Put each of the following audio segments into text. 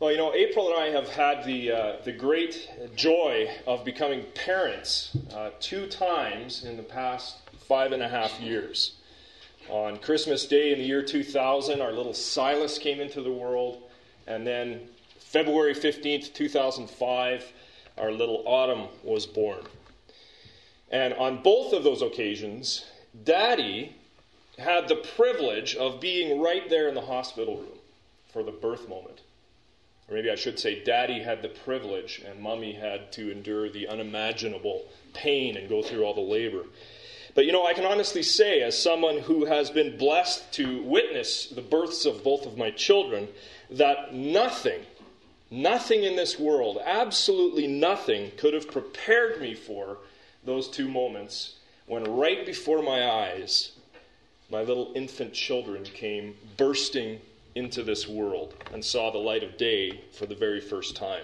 Well, April and I have had the great joy of becoming parents 2 times in the past 5.5 years. On Christmas Day in the year 2000, our little Silas came into the world, and then February 15th, 2005, our little Autumn was born. And on both of those occasions, Daddy had the privilege of being right there in the hospital room for the birth moment. Or maybe I should say Daddy had the privilege and Mommy had to endure the unimaginable pain and go through all the labor. But I can honestly say, as someone who has been blessed to witness the births of both of my children, that nothing in this world, absolutely nothing, could have prepared me for those 2 moments when right before my eyes, my little infant children came bursting into this world and saw the light of day for the very first time.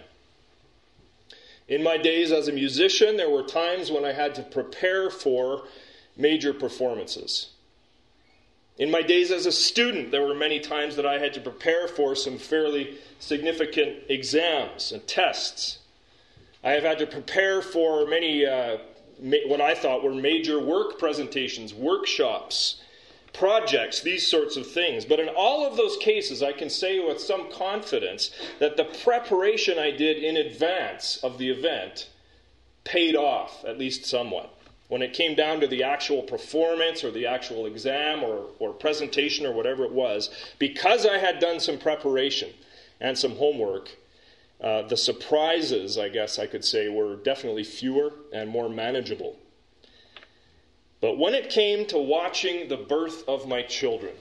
In my days as a musician, there were times when I had to prepare for major performances. In my days as a student, there were many times that I had to prepare for some fairly significant exams and tests. I have had to prepare for many what I thought were major work presentations, workshops, projects, these sorts of things. But in all of those cases, I can say with some confidence that the preparation I did in advance of the event paid off, at least somewhat. When it came down to the actual performance or the actual exam or presentation or whatever it was, because I had done some preparation and some homework, the surprises, I guess I could say, were definitely fewer and more manageable. But when it came to watching the birth of my children,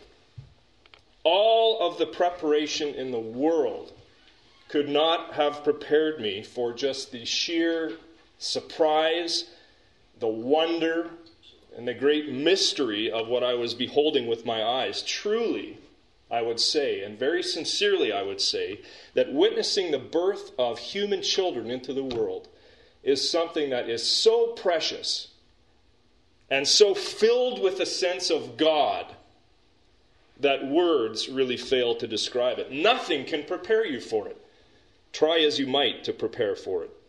all of the preparation in the world could not have prepared me for just the sheer surprise, the wonder, and the great mystery of what I was beholding with my eyes. Truly, I would say, and very sincerely I would say, that witnessing the birth of human children into the world is something that is so precious and so filled with a sense of God that words really fail to describe it. Nothing can prepare you for it. Try as you might to prepare for it.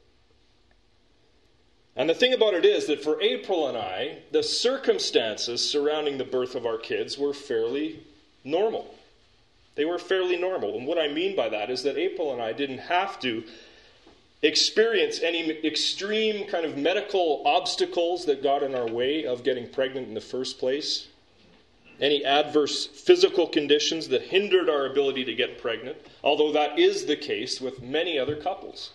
And the thing about it is that for April and I, the circumstances surrounding the birth of our kids were fairly normal. They were fairly normal. And what I mean by that is that April and I didn't have to experience any extreme kind of medical obstacles that got in our way of getting pregnant in the first place. Any adverse physical conditions that hindered our ability to get pregnant, although that is the case with many other couples.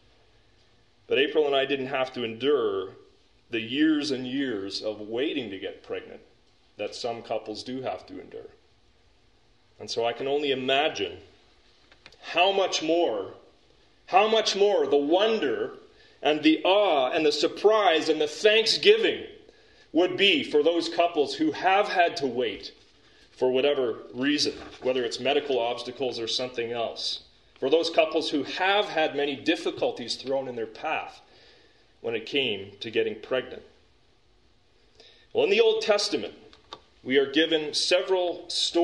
But April and I didn't have to endure the years and years of waiting to get pregnant that some couples do have to endure. And so I can only imagine how much more the wonder and the awe and the surprise and the thanksgiving would be for those couples who have had to wait for whatever reason, whether it's medical obstacles or something else. For those couples who have had many difficulties thrown in their path when it came to getting pregnant. Well, in the Old Testament, we are given several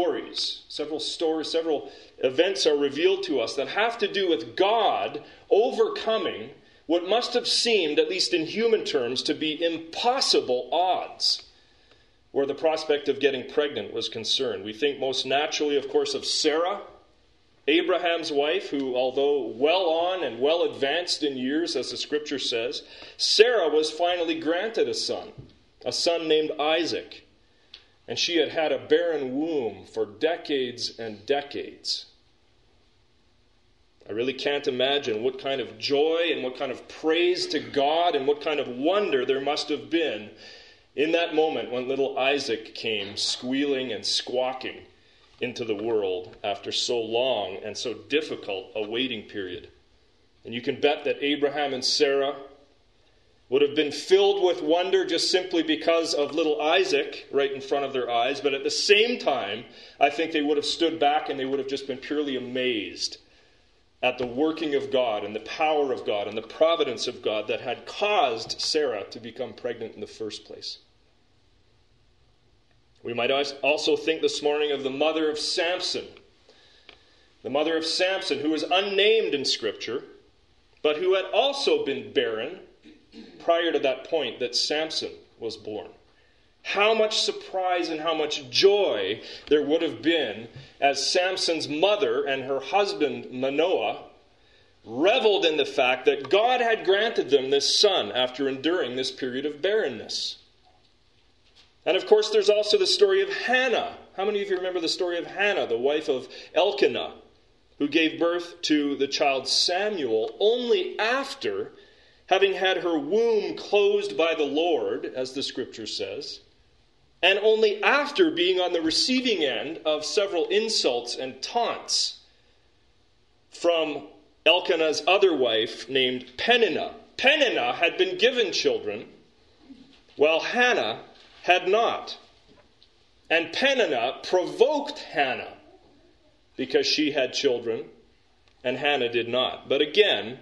events are revealed to us that have to do with God overcoming what must have seemed, at least in human terms, to be impossible odds where the prospect of getting pregnant was concerned. We think most naturally, of course, of Sarah, Abraham's wife, who, although well on and well advanced in years, as the scripture says, Sarah was finally granted a son named Isaac. And she had had a barren womb for decades and decades. I really can't imagine what kind of joy and what kind of praise to God and what kind of wonder there must have been in that moment when little Isaac came squealing and squawking into the world after so long and so difficult a waiting period. And you can bet that Abraham and Sarah would have been filled with wonder just simply because of little Isaac right in front of their eyes. But at the same time, I think they would have stood back and they would have just been purely amazed at the working of God and the power of God and the providence of God that had caused Sarah to become pregnant in the first place. We might also think this morning of the mother of Samson, the mother of Samson, who is unnamed in Scripture, but who had also been barren prior to that point that Samson was born. How much surprise and how much joy there would have been as Samson's mother and her husband Manoah reveled in the fact that God had granted them this son after enduring this period of barrenness. And of course, there's also the story of Hannah. How many of you remember the story of Hannah, the wife of Elkanah, who gave birth to the child Samuel only after having had her womb closed by the Lord, as the Scripture says, and only after being on the receiving end of several insults and taunts from Elkanah's other wife named Peninnah. Peninnah had been given children, while Hannah had not. And Peninnah provoked Hannah because she had children and Hannah did not. But again,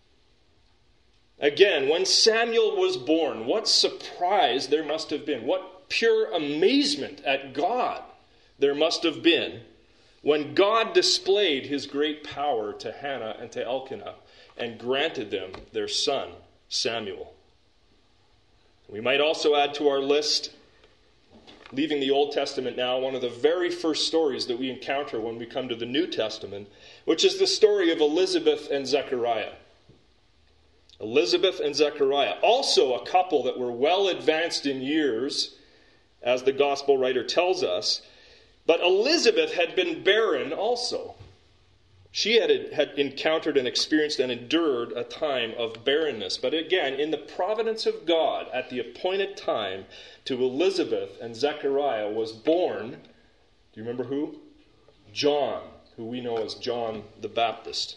when Samuel was born, what surprise there must have been. What pure amazement at God there must have been when God displayed his great power to Hannah and to Elkanah and granted them their son, Samuel. We might also add to our list, leaving the Old Testament now, one of the very first stories that we encounter when we come to the New Testament, which is the story of Elizabeth and Zechariah. Elizabeth and Zechariah, also a couple that were well advanced in years, as the gospel writer tells us, but Elizabeth had been barren also. She had encountered and experienced and endured a time of barrenness. But again, in the providence of God, at the appointed time, to Elizabeth and Zechariah was born, do you remember who? John, who we know as John the Baptist.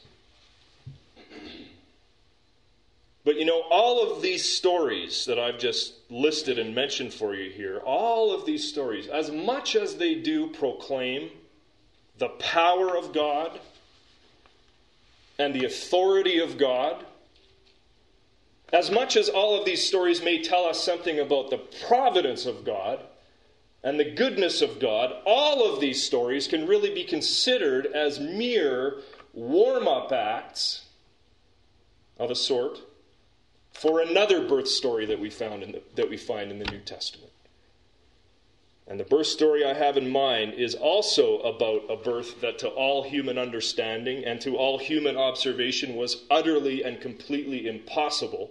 But you know, all of these stories that I've just listed and mentioned for you here, all of these stories, as much as they do proclaim the power of God and the authority of God, as much as all of these stories may tell us something about the providence of God and the goodness of God, all of these stories can really be considered as mere warm-up acts of a sort for another birth story that we find in the New Testament. And the birth story I have in mind is also about a birth that to all human understanding and to all human observation was utterly and completely impossible.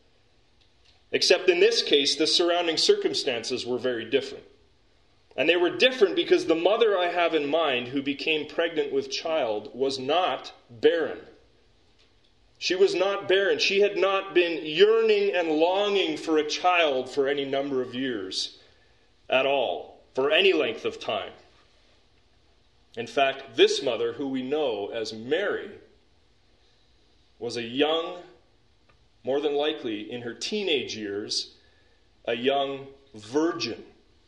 Except in this case, the surrounding circumstances were very different. And they were different because the mother I have in mind who became pregnant with child was not barren. She was not barren. She had not been yearning and longing for a child for any number of years at all, for any length of time. In fact, this mother, who we know as Mary, was a young, more than likely in her teenage years, a young virgin.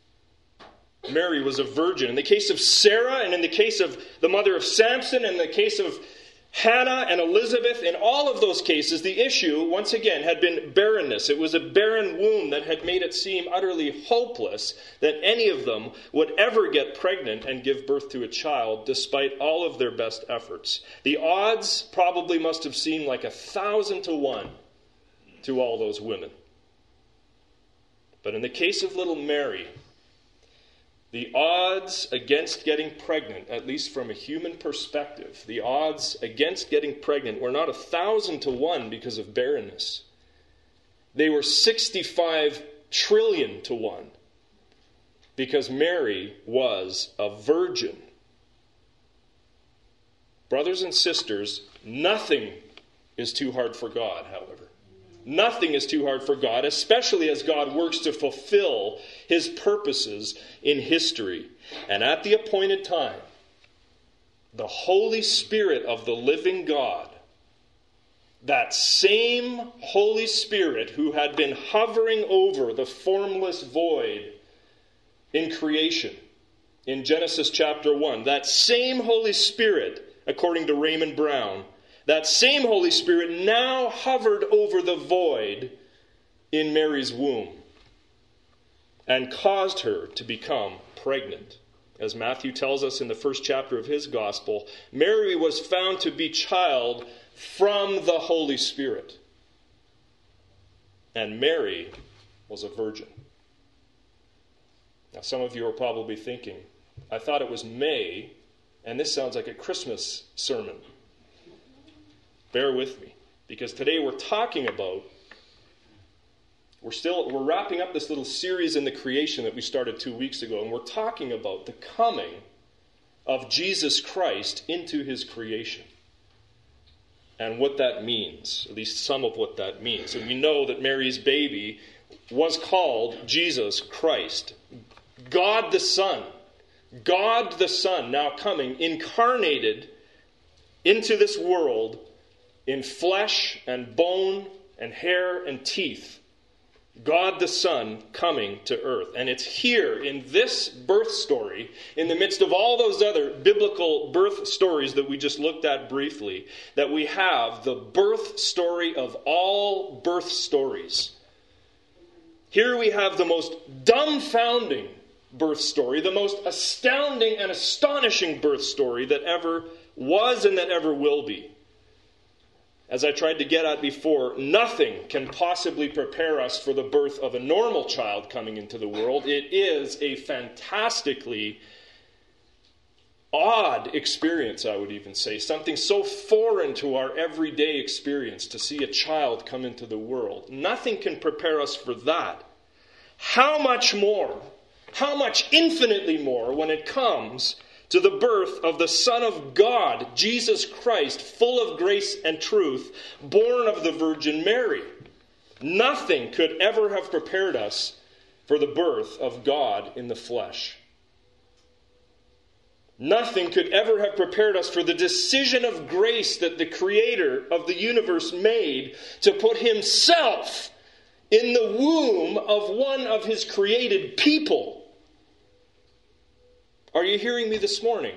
Mary was a virgin. In the case of Sarah and in the case of the mother of Samson and in the case of Hannah and Elizabeth, in all of those cases, the issue, once again, had been barrenness. It was a barren womb that had made it seem utterly hopeless that any of them would ever get pregnant and give birth to a child, despite all of their best efforts. The odds probably must have seemed like 1,000 to 1 to all those women. But in the case of little Mary, the odds against getting pregnant, at least from a human perspective, the odds against getting pregnant were not 1,000 to 1 because of barrenness. They were 65 trillion to 1 because Mary was a virgin. Brothers and sisters, nothing is too hard for God, however. Nothing is too hard for God, especially as God works to fulfill his purposes in history. And at the appointed time, the Holy Spirit of the living God, that same Holy Spirit who had been hovering over the formless void in creation, in Genesis chapter 1, that same Holy Spirit, according to Raymond Brown, that same Holy Spirit now hovered over the void in Mary's womb and caused her to become pregnant. as Matthew tells us in the first chapter of his gospel, Mary was found to be child from the Holy Spirit. And Mary was a virgin. Now, some of you are probably thinking, I thought it was May, and this sounds like a Christmas sermon. Bear with me, because today we're talking about, we're wrapping up this little series in the creation that we started 2 weeks ago, and we're talking about the coming of Jesus Christ into his creation. And what that means, at least some of what that means. And we know that Mary's baby was called Jesus Christ. God the Son now coming, incarnated into this world in flesh and bone and hair and teeth. God the Son coming to earth. And it's here in this birth story, in the midst of all those other biblical birth stories that we just looked at briefly, that we have the birth story of all birth stories. Here we have the most dumbfounding birth story, the most astounding and astonishing birth story that ever was and that ever will be. As I tried to get at before, nothing can possibly prepare us for the birth of a normal child coming into the world. It is a fantastically odd experience, I would even say. Something so foreign to our everyday experience to see a child come into the world. Nothing can prepare us for that. How much more, how much infinitely more when it comes to the birth of the Son of God, Jesus Christ, full of grace and truth, born of the Virgin Mary. Nothing could ever have prepared us for the birth of God in the flesh. Nothing could ever have prepared us for the decision of grace that the Creator of the universe made to put himself in the womb of one of his created people. Are you hearing me this morning?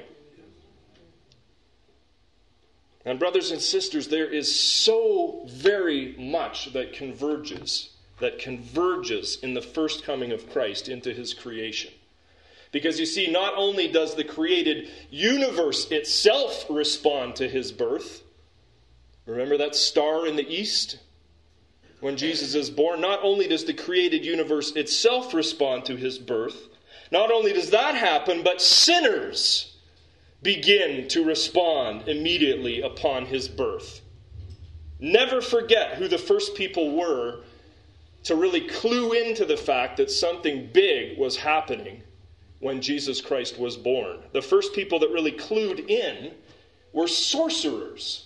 And brothers and sisters, there is so very much that converges in the first coming of Christ into his creation. Because you see, not only does the created universe itself respond to his birth, remember that star in the east when Jesus is born? Not only does the created universe itself respond to his birth, not only does that happen, but sinners begin to respond immediately upon his birth. Never forget who the first people were to really clue into the fact that something big was happening when Jesus Christ was born. The first people that really clued in were sorcerers,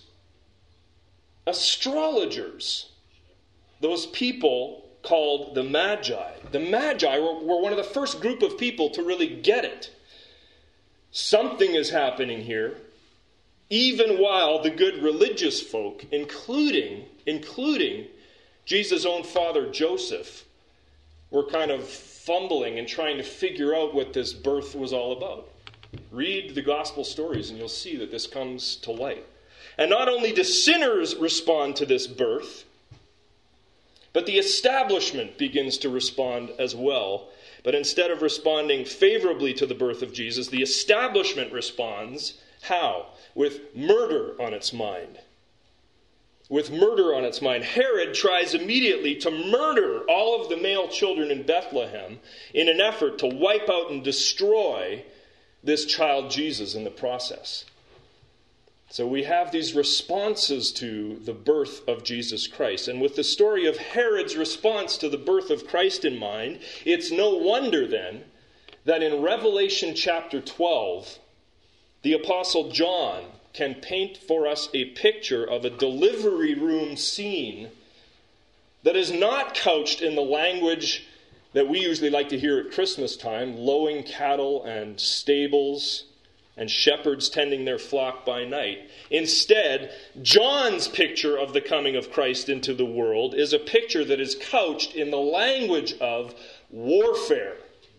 astrologers, those people called the Magi. The Magi were one of the first group of people to really get it. Something is happening here, even while the good religious folk, including Jesus' own father Joseph, were kind of fumbling and trying to figure out what this birth was all about. Read the gospel stories and you'll see that this comes to light. And not only do sinners respond to this birth, but the establishment begins to respond as well. But instead of responding favorably to the birth of Jesus, the establishment responds, how? With murder on its mind. With murder on its mind. Herod tries immediately to murder all of the male children in Bethlehem in an effort to wipe out and destroy this child Jesus in the process. So we have these responses to the birth of Jesus Christ. And with the story of Herod's response to the birth of Christ in mind, it's no wonder then that in Revelation chapter 12, the Apostle John can paint for us a picture of a delivery room scene that is not couched in the language that we usually like to hear at Christmas time, lowing cattle and stables and shepherds tending their flock by night. Instead, John's picture of the coming of Christ into the world is a picture that is couched in the language of warfare.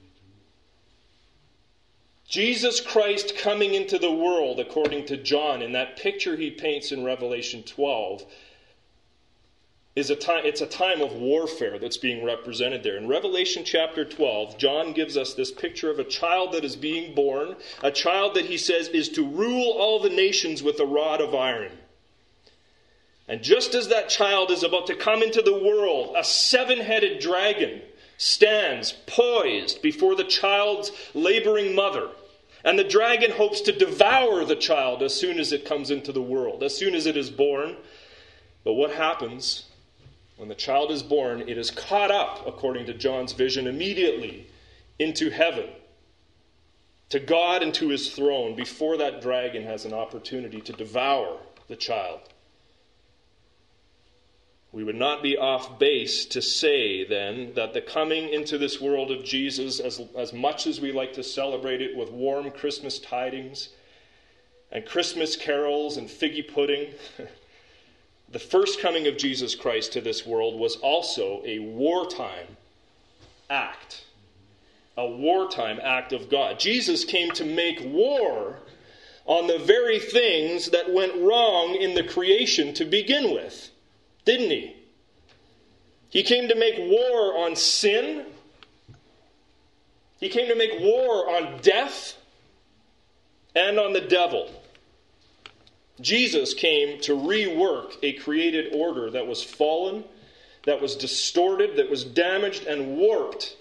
Jesus Christ coming into the world, according to John, in that picture he paints in Revelation 12, it's a time of warfare that's being represented there. In Revelation chapter 12, John gives us this picture of a child that is being born, a child that he says is to rule all the nations with a rod of iron. And just as that child is about to come into the world, a seven-headed dragon stands poised before the child's laboring mother. And the dragon hopes to devour the child as soon as it comes into the world, as soon as it is born. But what happens? When the child is born, it is caught up, according to John's vision, immediately into heaven, to God and to his throne, before that dragon has an opportunity to devour the child. We would not be off base to say, then, that the coming into this world of Jesus, as much as we like to celebrate it with warm Christmas tidings and Christmas carols and figgy pudding, the first coming of Jesus Christ to this world was also a wartime act. A wartime act of God. Jesus came to make war on the very things that went wrong in the creation to begin with. Didn't he? He came to make war on sin. He came to make war on death and on the devil. Jesus came to rework a created order that was fallen, that was distorted, that was damaged and warped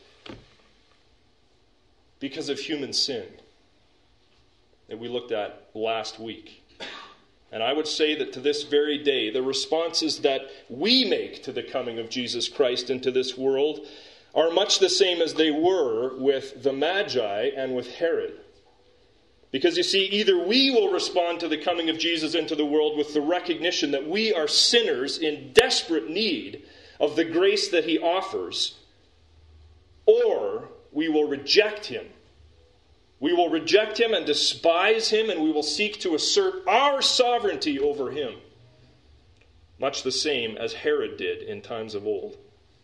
because of human sin that we looked at last week. And I would say that to this very day, the responses that we make to the coming of Jesus Christ into this world are much the same as they were with the Magi and with Herod. Because you see, either we will respond to the coming of Jesus into the world with the recognition that we are sinners in desperate need of the grace that he offers, or we will reject him. We will reject him and despise him, and we will seek to assert our sovereignty over him, much the same as Herod did in times of old.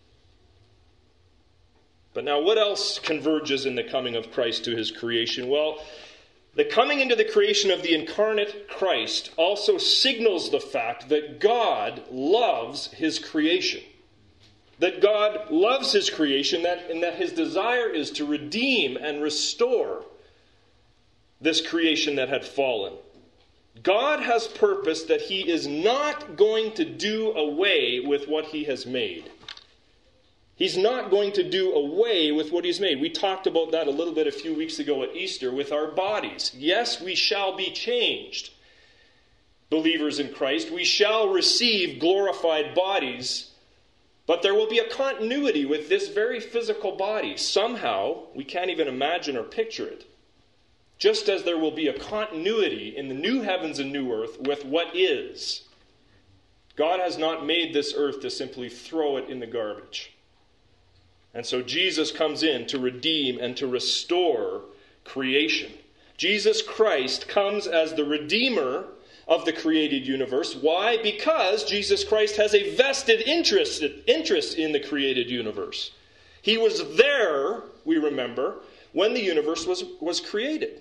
But now, what else converges in the coming of Christ to his creation? Well, the coming into the creation of the incarnate Christ also signals the fact that God loves his creation. That God loves his creation, and that his desire is to redeem and restore this creation that had fallen. God has purposed that he is not going to do away with what he has made. He's not going to do away with what he's made. We talked about that a little bit a few weeks ago at Easter with our bodies. Yes, we shall be changed, believers in Christ. We shall receive glorified bodies, but there will be a continuity with this very physical body. Somehow, we can't even imagine or picture it. Just as there will be a continuity in the new heavens and new earth with what is. God has not made this earth to simply throw it in the garbage. And so Jesus comes in to redeem and to restore creation. Jesus Christ comes as the Redeemer of the created universe. Why? Because Jesus Christ has a vested interest in the created universe. He was there, we remember, when the universe was created.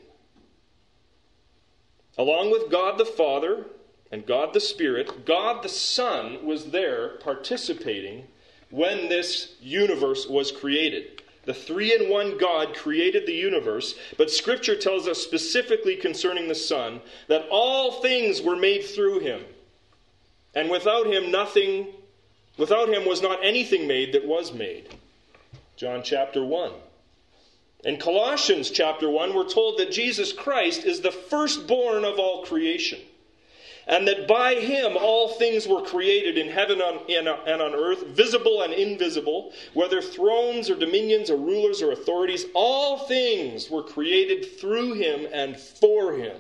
Along with God the Father and God the Spirit, God the Son was there participating when this universe was created. The three-in-one God created the universe, but Scripture tells us specifically concerning the Son that all things were made through him. And without him was not anything made that was made. John chapter 1. In Colossians chapter 1, we're told that Jesus Christ is the firstborn of all creation, and that by him all things were created in heaven and on earth, visible and invisible, whether thrones or dominions or rulers or authorities, all things were created through him and for him.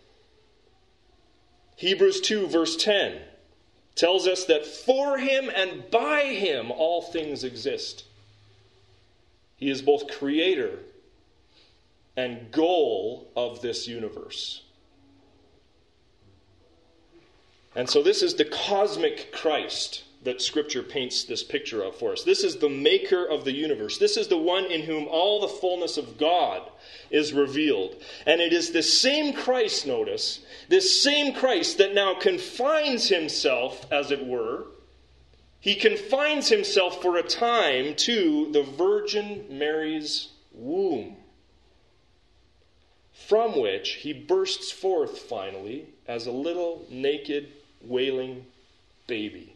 Hebrews 2 verse 10 tells us that for him and by him all things exist. He is both creator and goal of this universe. And so this is the cosmic Christ that Scripture paints this picture of for us. This is the maker of the universe. This is the one in whom all the fullness of God is revealed. And it is this same Christ, notice, this same Christ that now confines himself, as it were, he confines himself for a time to the Virgin Mary's womb, from which he bursts forth finally as a little naked, wailing baby.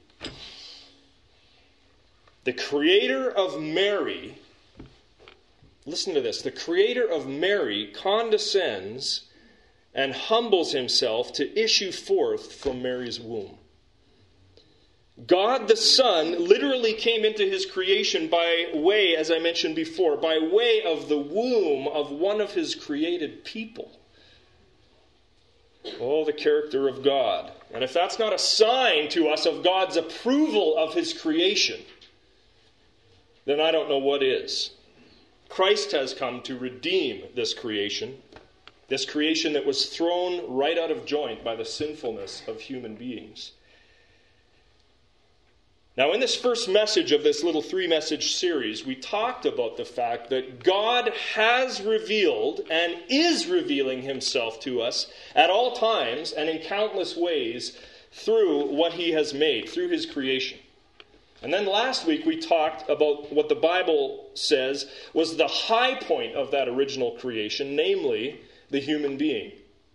The Creator of Mary, listen to this, the Creator of Mary condescends and humbles himself to issue forth from Mary's womb. God the Son literally came into his creation by way, as I mentioned before, by way of the womb of one of his created people. Oh, the character of God. And if that's not a sign to us of God's approval of his creation, then I don't know what is. Christ has come to redeem this creation that was thrown right out of joint by the sinfulness of human beings. Now, in this first message of this little 3-message series, we talked about the fact that God has revealed and is revealing himself to us at all times and in countless ways through what he has made, through his creation. And then last week we talked about what the Bible says was the high point of that original creation, namely the human being.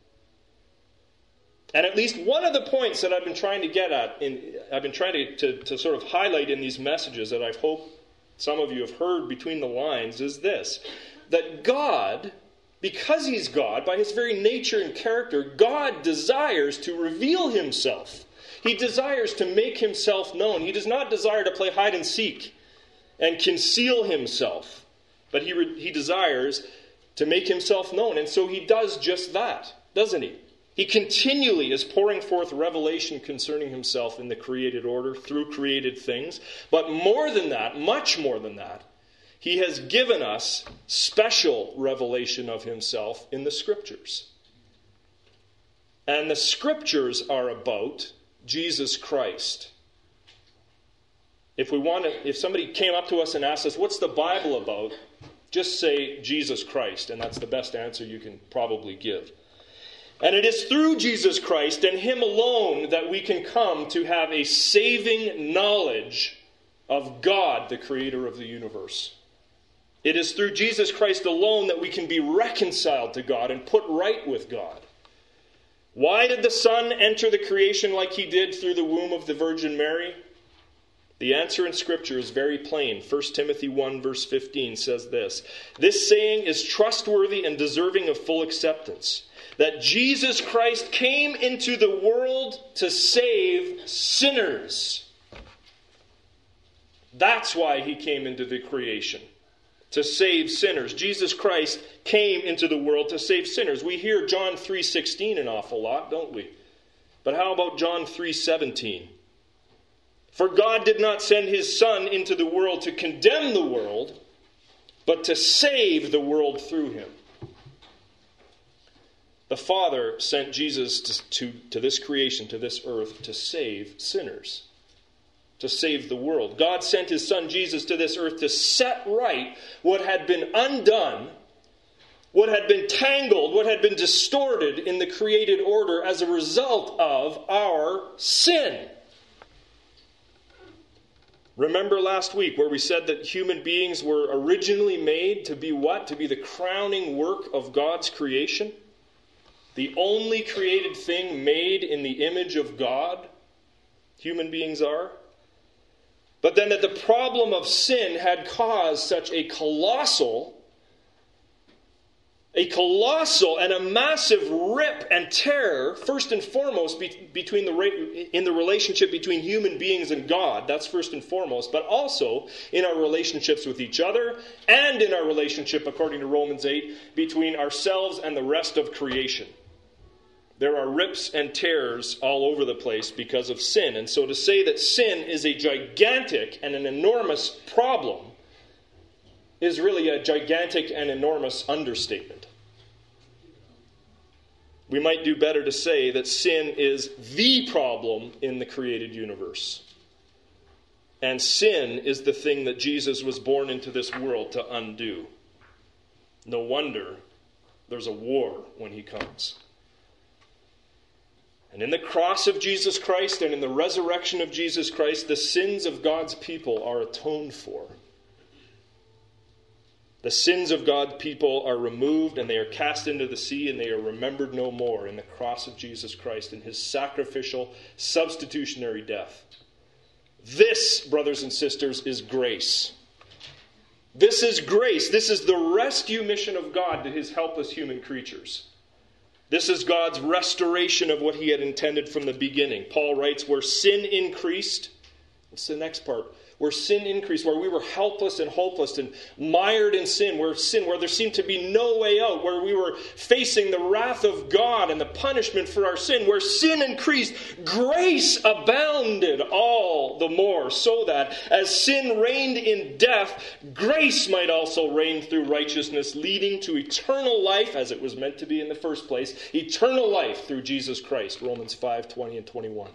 And at least one of the points that I've been trying to get at, I've been trying to sort of highlight in these messages that I hope some of you have heard between the lines is this, that God, because he's God, by his very nature and character, God desires to reveal himself. He desires to make himself known. He does not desire to play hide and seek and conceal himself, but he desires to make himself known. And so he does just that, doesn't he? He continually is pouring forth revelation concerning himself in the created order through created things. But more than that, much more than that, he has given us special revelation of himself in the Scriptures. And the Scriptures are about Jesus Christ. If somebody came up to us and asked us, what's the Bible about? Just say Jesus Christ, and that's the best answer you can probably give. And it is through Jesus Christ and him alone that we can come to have a saving knowledge of God, the creator of the universe. It is through Jesus Christ alone that we can be reconciled to God and put right with God. Why did the Son enter the creation like he did through the womb of the Virgin Mary? The answer in Scripture is very plain. 1 Timothy 1 verse 15 says this, "This saying is trustworthy and deserving of full acceptance, that Jesus Christ came into the world to save sinners." That's why he came into the creation, to save sinners. Jesus Christ came into the world to save sinners. We hear John 3:16 an awful lot, don't we? But how about John 3:17? "For God did not send his Son into the world to condemn the world, but to save the world through him." The Father sent Jesus to this creation, to this earth, to save sinners, to save the world. God sent his Son Jesus to this earth to set right what had been undone, what had been tangled, what had been distorted in the created order as a result of our sin. Remember last week where we said that human beings were originally made to be what? To be the crowning work of God's creation? The only created thing made in the image of God, human beings are. But then that the problem of sin had caused such a colossal and a massive rip and tear, first and foremost, in the relationship between human beings and God. That's first and foremost. But also in our relationships with each other and in our relationship, according to Romans 8, between ourselves and the rest of creation. There are rips and tears all over the place because of sin. And so to say that sin is a gigantic and an enormous problem is really a gigantic and enormous understatement. We might do better to say that sin is the problem in the created universe. And sin is the thing that Jesus was born into this world to undo. No wonder there's a war when he comes. And in the cross of Jesus Christ and in the resurrection of Jesus Christ, the sins of God's people are atoned for. The sins of God's people are removed and they are cast into the sea and they are remembered no more in the cross of Jesus Christ and his sacrificial, substitutionary death. This, brothers and sisters, is grace. This is grace. This is the rescue mission of God to his helpless human creatures. This is God's restoration of what he had intended from the beginning. Paul writes, where sin increased, what's the next part? Where sin increased, where we were helpless and hopeless and mired in sin, where there seemed to be no way out, where we were facing the wrath of God and the punishment for our sin, where sin increased, grace abounded all the more, so that as sin reigned in death, grace might also reign through righteousness, leading to eternal life, as it was meant to be in the first place, eternal life through Jesus Christ, Romans 5:20 and 21.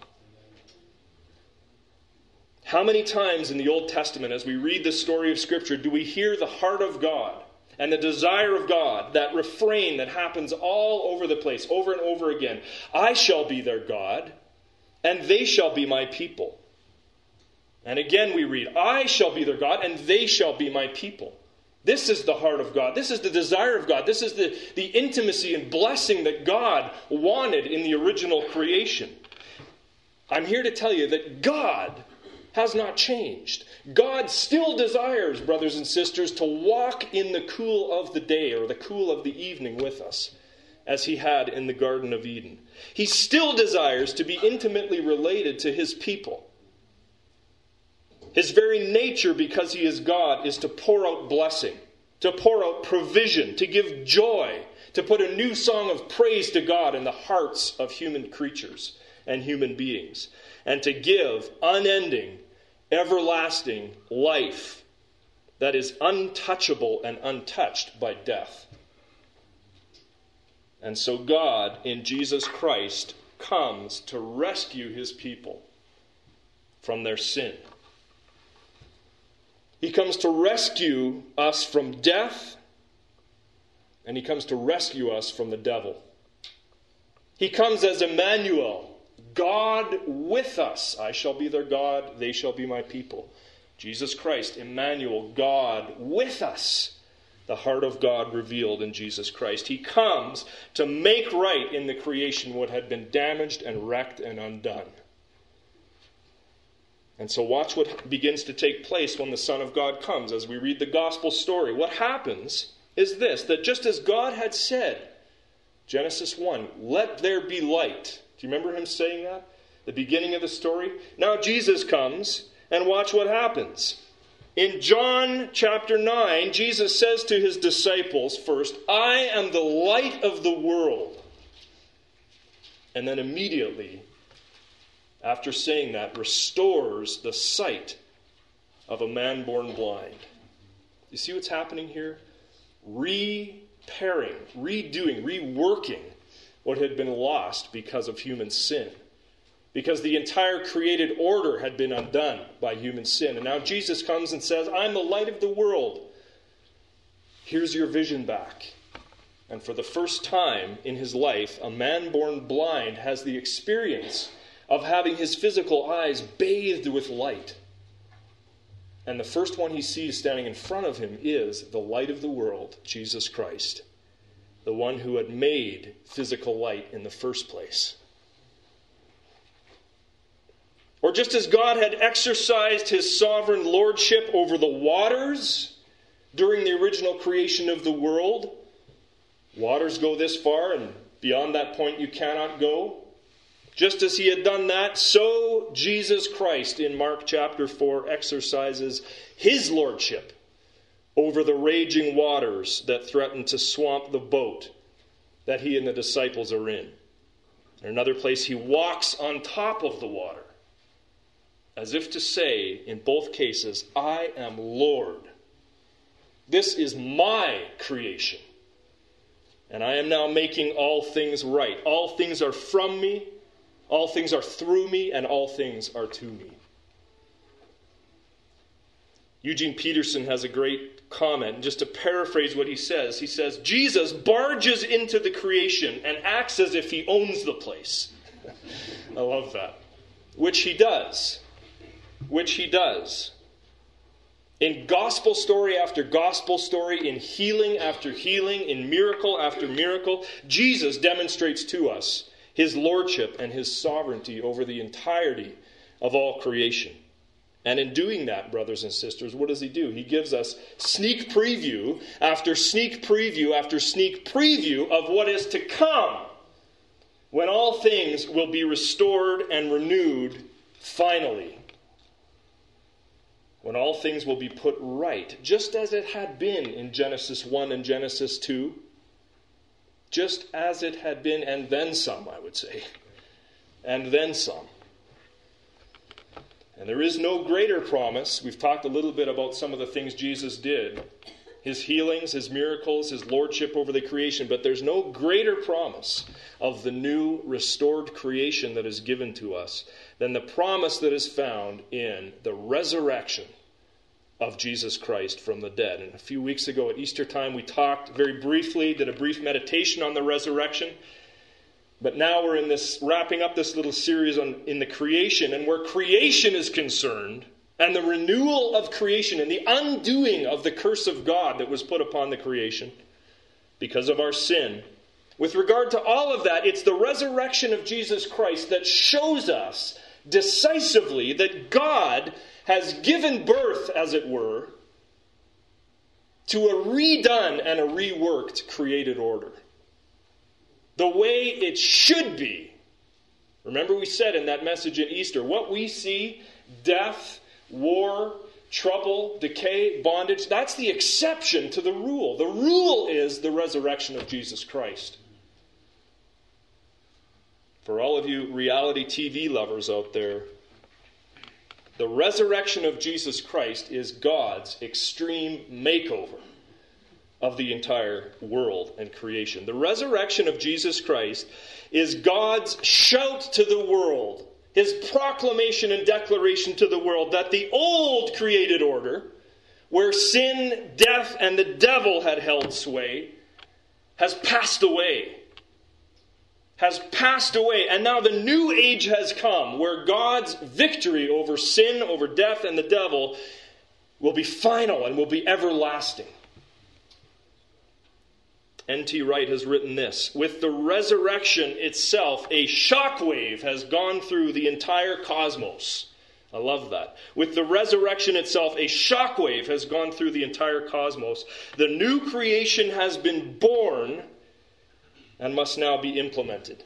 How many times in the Old Testament, as we read the story of Scripture, do we hear the heart of God and the desire of God, that refrain that happens all over the place, over and over again? I shall be their God, and they shall be my people. And again we read, I shall be their God, and they shall be my people. This is the heart of God. This is the desire of God. This is the intimacy and blessing that God wanted in the original creation. I'm here to tell you that God has not changed. God still desires, brothers and sisters, to walk in the cool of the day or the cool of the evening with us, as he had in the Garden of Eden. He still desires to be intimately related to his people. His very nature, because he is God, is to pour out blessing, to pour out provision, to give joy, to put a new song of praise to God in the hearts of human creatures and human beings, and to give unending, everlasting life that is untouchable and untouched by death. And so God, in Jesus Christ, comes to rescue his people from their sin. He comes to rescue us from death, and he comes to rescue us from the devil. He comes as Emmanuel, God with us. I shall be their God, they shall be my people. Jesus Christ, Emmanuel, God with us. The heart of God revealed in Jesus Christ. He comes to make right in the creation what had been damaged and wrecked and undone. And so watch what begins to take place when the Son of God comes as we read the gospel story. What happens is this, that just as God had said, Genesis 1, let there be light. Do you remember him saying that? The beginning of the story? Now Jesus comes, and watch what happens. In John chapter 9, Jesus says to his disciples first, I am the light of the world. And then immediately, after saying that, restores the sight of a man born blind. You see what's happening here? Repairing, redoing, reworking what had been lost because of human sin. Because the entire created order had been undone by human sin. And now Jesus comes and says, I'm the light of the world. Here's your vision back. And for the first time in his life, a man born blind has the experience of having his physical eyes bathed with light. And the first one he sees standing in front of him is the light of the world, Jesus Christ. The one who had made physical light in the first place. Or just as God had exercised his sovereign lordship over the waters during the original creation of the world, waters go this far and beyond that point you cannot go. Just as he had done that, so Jesus Christ in Mark chapter 4 exercises his lordship over the raging waters that threaten to swamp the boat that he and the disciples are in. In another place, he walks on top of the water, as if to say, in both cases, I am Lord. This is my creation. And I am now making all things right. All things are from me, all things are through me, and all things are to me. Eugene Peterson has a great comment. Just to paraphrase what he says, Jesus barges into the creation and acts as if he owns the place. I love that. Which he does. Which he does. In gospel story after gospel story, in healing after healing, in miracle after miracle, Jesus demonstrates to us his lordship and his sovereignty over the entirety of all creation. And in doing that, brothers and sisters, what does he do? He gives us sneak preview after sneak preview after sneak preview of what is to come, when all things will be restored and renewed finally. When all things will be put right, just as it had been in Genesis 1 and Genesis 2. Just as it had been, and then some, I would say. And then some. And there is no greater promise. We've talked a little bit about some of the things Jesus did. His healings, his miracles, his lordship over the creation. But there's no greater promise of the new restored creation that is given to us than the promise that is found in the resurrection of Jesus Christ from the dead. And a few weeks ago at Easter time, we talked very briefly, did a brief meditation on the resurrection. But now we're in this, wrapping up this little series in the creation, and where creation is concerned, and the renewal of creation, and the undoing of the curse of God that was put upon the creation because of our sin. With regard to all of that, it's the resurrection of Jesus Christ that shows us decisively that God has given birth, as it were, to a redone and a reworked created order. The way it should be. Remember we said in that message in Easter, what we see, death, war, trouble, decay, bondage, that's the exception to the rule. The rule is the resurrection of Jesus Christ. For all of you reality TV lovers out there, the resurrection of Jesus Christ is God's extreme makeover of the entire world and creation. The resurrection of Jesus Christ is God's shout to the world, his proclamation and declaration to the world that the old created order, where sin, death, and the devil had held sway, has passed away. Has passed away. And now the new age has come, where God's victory over sin, over death, and the devil will be final and will be everlasting. N.T. Wright has written this: with the resurrection itself, a shockwave has gone through the entire cosmos. I love that. With the resurrection itself, a shockwave has gone through the entire cosmos. The new creation has been born and must now be implemented.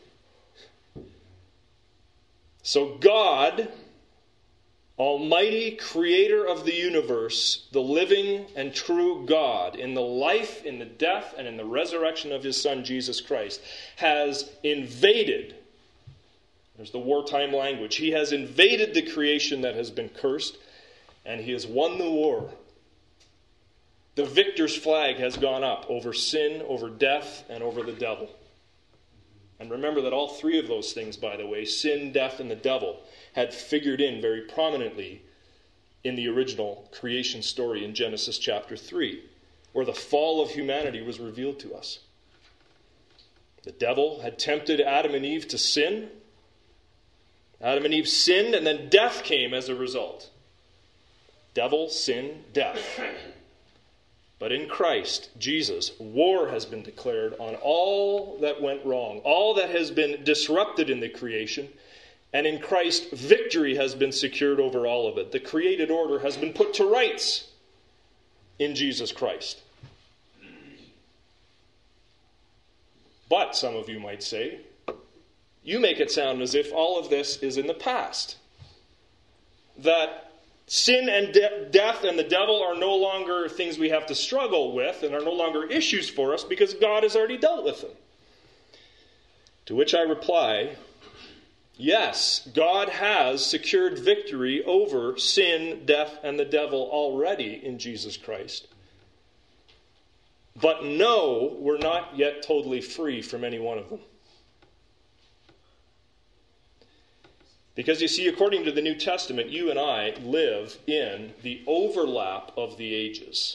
So God, Almighty Creator of the universe, the living and true God, in the life, in the death, and in the resurrection of his Son, Jesus Christ, has invaded, there's the wartime language, he has invaded the creation that has been cursed, and he has won the war. The victor's flag has gone up over sin, over death, and over the devil. And remember that all three of those things, by the way, sin, death, and the devil, had figured in very prominently in the original creation story in Genesis chapter 3, where the fall of humanity was revealed to us. The devil had tempted Adam and Eve to sin. Adam and Eve sinned, and then death came as a result. Devil, sin, death. But in Christ, Jesus, war has been declared on all that went wrong, all that has been disrupted in the creation, and in Christ, victory has been secured over all of it. The created order has been put to rights in Jesus Christ. But, some of you might say, you make it sound as if all of this is in the past. That sin and death and the devil are no longer things we have to struggle with and are no longer issues for us because God has already dealt with them. To which I reply, yes, God has secured victory over sin, death, and the devil already in Jesus Christ. But no, we're not yet totally free from any one of them. Because you see, according to the New Testament, you and I live in the overlap of the ages.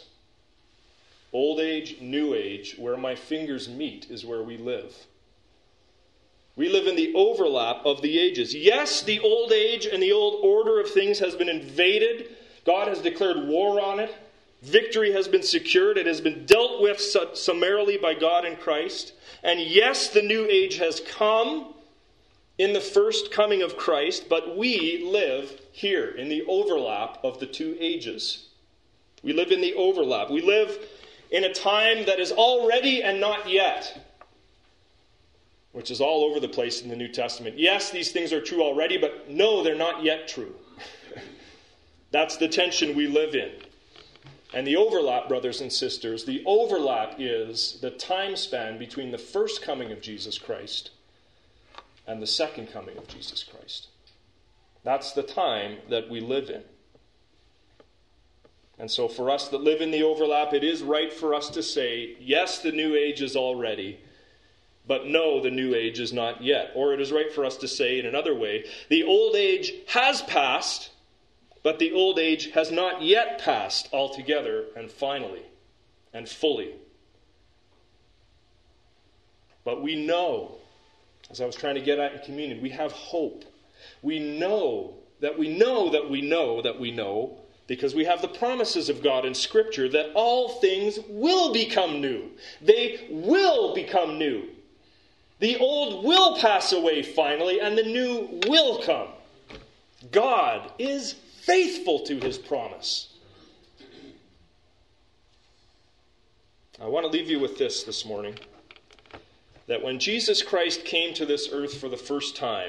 Old age, new age, where my fingers meet is where we live. We live in the overlap of the ages. Yes, the old age and the old order of things has been invaded. God has declared war on it. Victory has been secured. It has been dealt with summarily by God in Christ. And yes, the new age has come in the first coming of Christ, but we live here in the overlap of the two ages. We live in the overlap. We live in a time that is already and not yet, which is all over the place in the New Testament. Yes, these things are true already, but no, they're not yet true. That's the tension we live in. And the overlap, brothers and sisters, the overlap is the time span between the first coming of Jesus Christ and the second coming of Jesus Christ. That's the time that we live in. And so for us that live in the overlap, it is right for us to say, yes, the new age is already, but no, the new age is not yet. Or it is right for us to say in another way, the old age has passed, but the old age has not yet passed altogether and finally and fully. But we know, as I was trying to get at in communion, we have hope. We know that we know that we know that we know, because we have the promises of God in Scripture that all things will become new. They will become new. The old will pass away finally, and the new will come. God is faithful to his promise. I want to leave you with this morning. That when Jesus Christ came to this earth for the first time,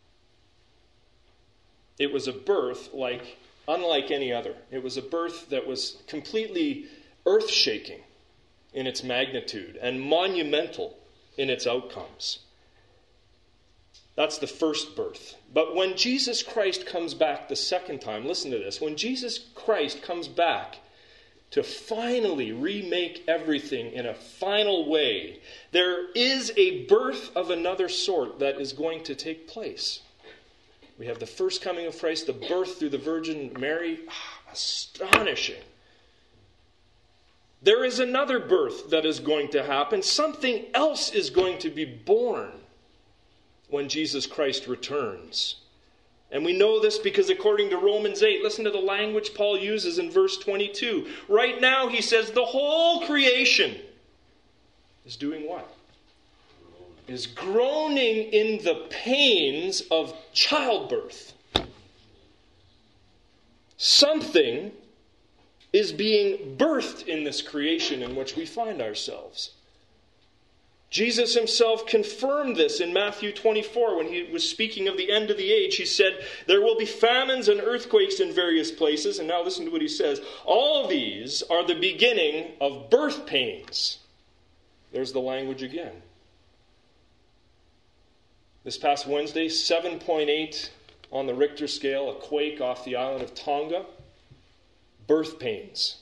it was a birth unlike any other. It was a birth that was completely earth-shaking in its magnitude and monumental in its outcomes. That's the first birth. But when Jesus Christ comes back the second time, listen to this, when Jesus Christ comes back to finally remake everything in a final way, there is a birth of another sort that is going to take place. We have the first coming of Christ, the birth through the Virgin Mary. Astonishing. There is another birth that is going to happen. Something else is going to be born when Jesus Christ returns. And we know this because according to Romans 8, listen to the language Paul uses in verse 22. Right now, he says, the whole creation is doing what? Is groaning in the pains of childbirth. Something is being birthed in this creation in which we find ourselves. Jesus himself confirmed this in Matthew 24 when he was speaking of the end of the age. He said, there will be famines and earthquakes in various places. And now listen to what he says. All these are the beginning of birth pains. There's the language again. This past Wednesday, 7.8 on the Richter scale, a quake off the island of Tonga. Birth pains.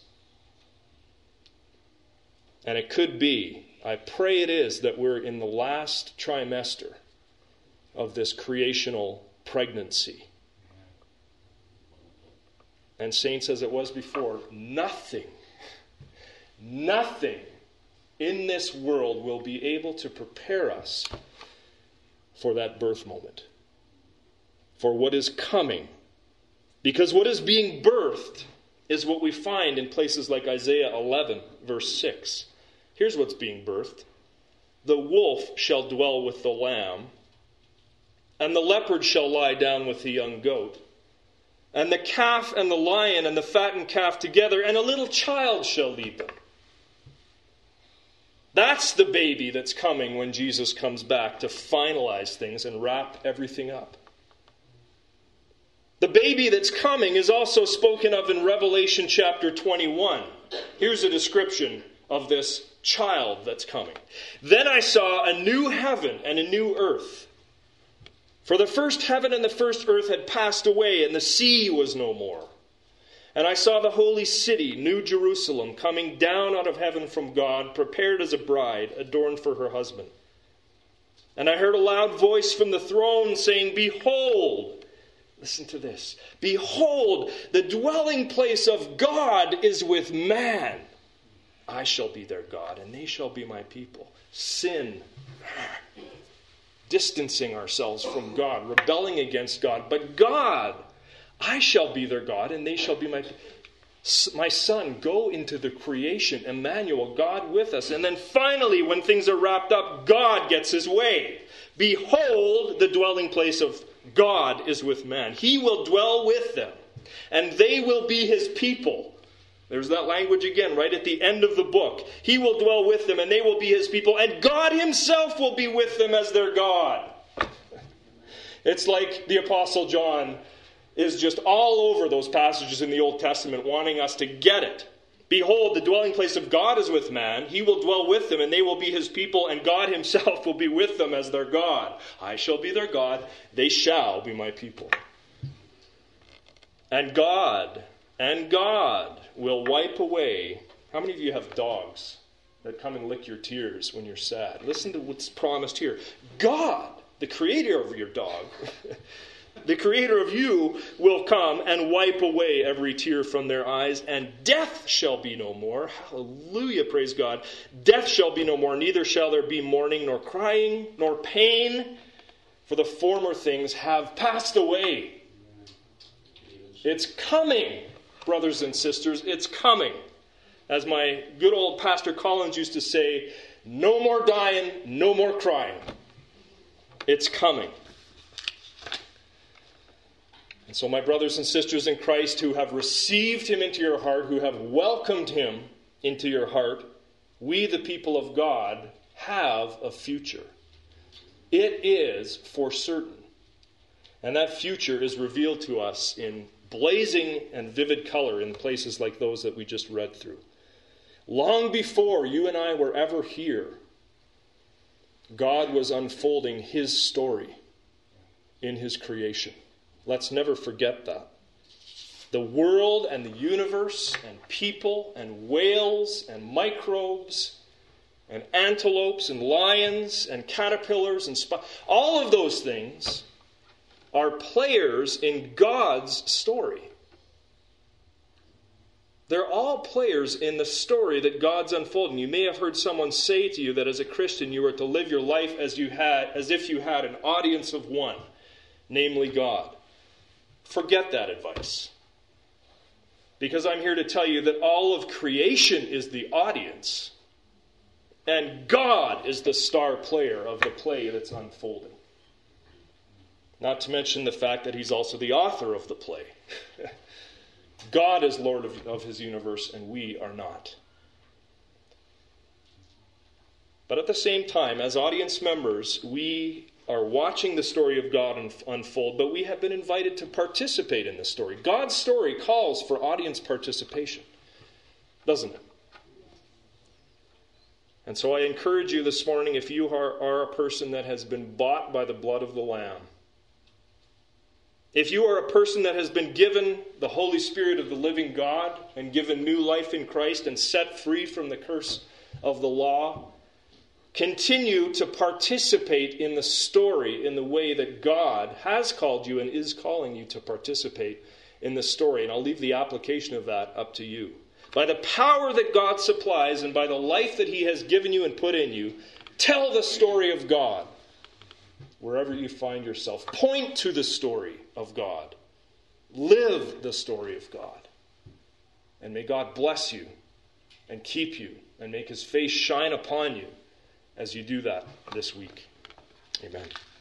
And it could be, I pray it is, that we're in the last trimester of this creational pregnancy. And saints, as it was before, nothing in this world will be able to prepare us for that birth moment, for what is coming. Because what is being birthed is what we find in places like Isaiah 11, verse 6. Here's what's being birthed. The wolf shall dwell with the lamb, and the leopard shall lie down with the young goat, and the calf and the lion and the fattened calf together, and a little child shall lead them. That's the baby that's coming when Jesus comes back to finalize things and wrap everything up. The baby that's coming is also spoken of in Revelation chapter 21. Here's a description of this child that's coming. Then I saw a new heaven and a new earth. For the first heaven and the first earth had passed away, and the sea was no more. And I saw the holy city, New Jerusalem, coming down out of heaven from God, prepared as a bride, adorned for her husband. And I heard a loud voice from the throne saying, behold, listen to this, behold, the dwelling place of God is with man. I shall be their God, and they shall be my people. Sin distancing ourselves from God, rebelling against God. But God, I shall be their God, and they shall be my son. Go into the creation, Emmanuel, God with us. And then finally, when things are wrapped up, God gets his way. Behold, the dwelling place of God is with man. He will dwell with them, and they will be his people. There's that language again, right at the end of the book. He will dwell with them, and they will be his people, and God himself will be with them as their God. It's like the Apostle John is just all over those passages in the Old Testament, wanting us to get it. Behold, the dwelling place of God is with man. He will dwell with them, and they will be his people, and God himself will be with them as their God. I shall be their God. They shall be my people. And God will wipe away. How many of you have dogs that come and lick your tears when you're sad? Listen to what's promised here. God, the creator of your dog, the creator of you, will come and wipe away every tear from their eyes, and death shall be no more. Hallelujah, praise God. Death shall be no more, neither shall there be mourning, nor crying, nor pain, for the former things have passed away. It's coming, brothers and sisters, it's coming. As my good old Pastor Collins used to say, no more dying, no more crying. It's coming. And so my brothers and sisters in Christ who have received him into your heart, who have welcomed him into your heart, we the people of God have a future. It is for certain. And that future is revealed to us in blazing and vivid color in places like those that we just read through. Long before you and I were ever here, God was unfolding his story in his creation. Let's never forget that. The world and the universe and people and whales and microbes and antelopes and lions and caterpillars and all of those things are players in God's story. They're all players in the story that God's unfolding. You may have heard someone say to you that as a Christian you are to live your life as if you had an audience of one, namely God. Forget that advice. Because I'm here to tell you that all of creation is the audience, and God is the star player of the play that's unfolding. Not to mention the fact that he's also the author of the play. God is Lord of his universe, and we are not. But at the same time, as audience members, we are watching the story of God unfold, but we have been invited to participate in the story. God's story calls for audience participation, doesn't it? And so I encourage you this morning, if you are a person that has been bought by the blood of the Lamb, if you are a person that has been given the Holy Spirit of the living God and given new life in Christ and set free from the curse of the law, continue to participate in the story in the way that God has called you and is calling you to participate in the story. And I'll leave the application of that up to you. By the power that God supplies and by the life that he has given you and put in you, tell the story of God wherever you find yourself. Point to the story of God. Live the story of God. And may God bless you and keep you and make his face shine upon you as you do that this week. Amen.